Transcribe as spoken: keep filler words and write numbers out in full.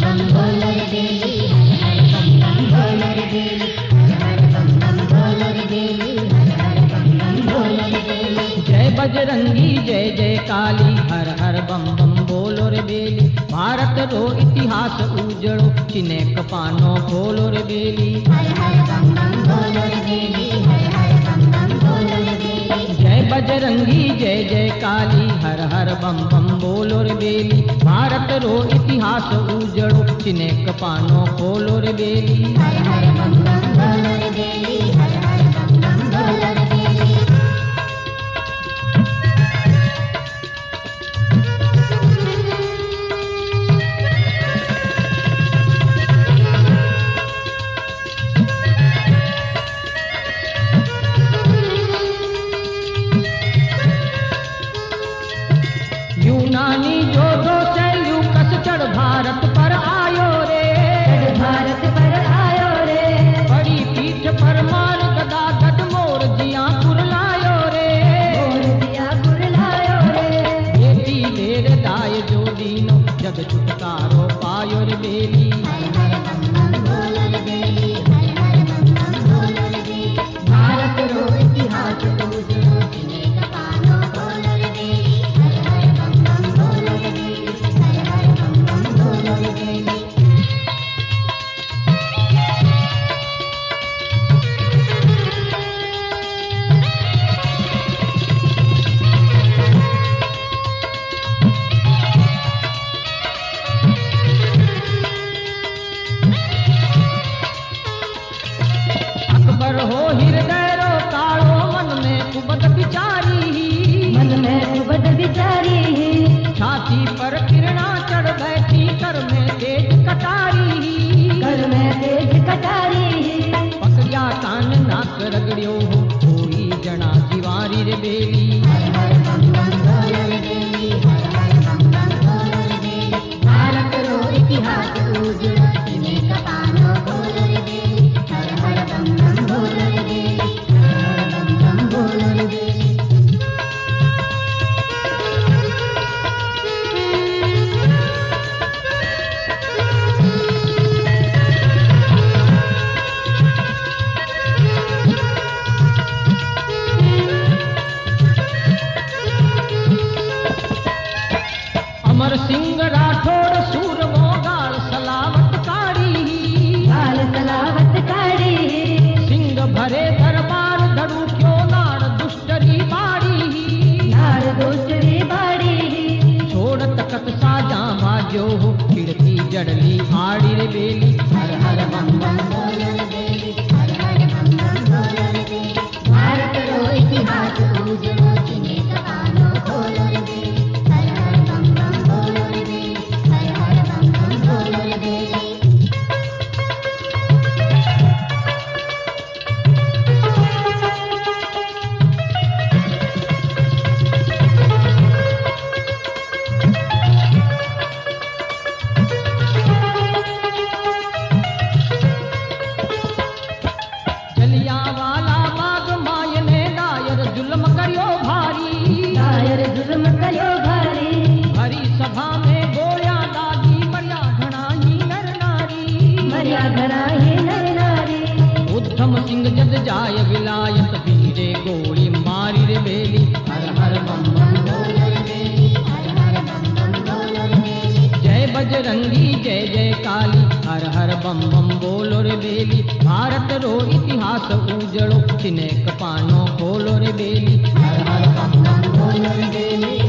बम बोलो रे बेली, हर हर बम बम बोलो रे बेली, हर हर बम बम बोलो रे बेली, हर हर बम बम बोलो रे बेली। जय बजरंगी जय जय काली, हर हर बम बम बोलो रे बेली। भारत रो इतिहास उजड़ो, चिनेक पानो खोलो रे बेली, हर हर बम बम बोलो रे बेली, हर हर बम बम बोलो रे बेली। जय बजरंगी जय जय काली, हर हर बम बम बोलो रे बेली। भारत रो इतिहास उजड़ो, चिनेक पानो खोलो रे बेली, हर हर बम बम बोलो रे बेली, हर हर बम बम बोलो रे बेली। यूनानी जोधो सेल्यूकस चढ़ भारत पर आयो रे, भारत पर आयो रे, बड़ी पीठ पर मार गदा गद मोर जिया कुरलायो रे, मोर जिया कुरलायो रे। बेटी देर दाय जो दीनो, जग छुटकारो पायो रे बेली, हर हर बम बम बोलो रे बेली, हर हर बम बम बोलो रे बेली। भारत रो इतिहास उजड़ो, चिनेक पानो खोलो रे बेली, हर हर बम बम बोलो रे बेली, हर हर बम बम बोलो रे बेली। अकबर हो हृदय रो कालो, मन में कुबद बिचारी, मन में कुबद बिचारी, छाती पर किरणा चढ़ बैठी, कर में तेज कटारी, कर में तेज कटारी। पकड़िया कान नाक रगड़ियो हो, कोई जना जीवारी रे बेली, हर हर बम बम बोलो रे बेली, हर हर बम बम बोलो रे बेली। भारत रो इतिहास उजड़ो, चिनेक पानो खोलो रे बेली, हर हर बम बम बोलो रे बेली, हर हर बम बम बोलो रे बेली। अमर सिंह राठौड़ सूर मोगाल सलावत कारी, लाल सलावत कारी, सिंह भरे दरबार धड़ू क्यों नाड़ दुष्टरी बाड़ी, नार दोषरी बाड़ी। छोड़ तकत साजा भाजो हो, खिड़की जड़ली आड़ी रे बेली, हर हर बम बम बोलो रे बेली, हर हर बम बम बोलो रे बेली। भारत रो इतिहास उजड़ो, चिनेक पानो खोलो रे बेली, हर हर बम बम बोलो रे बेली, हर हर बम बम बोलो रे बेली। जलियांवाला बाग मायने दायर जुल्म करियो भारी, दायर जुल्म करियो भारी, हरी सभा में गोया दागी, मरिया घना ही नर नारी, मरिया घना ही नर नारी। उद्धम सिंह जद जाय विलायत, वीरे गोली मारी रे बेली, हर हर बम बम बोलो रे बेली, हर हर बम बम बोलो रे बेली। जय बजरंगी जय जय काली, हर हर बम बम बोलो रे बेली। भारत रो इतिहास उजड़ो, चिनेक पानो खोलो रे बेली, हर हर बम बम बोलो रे बेली,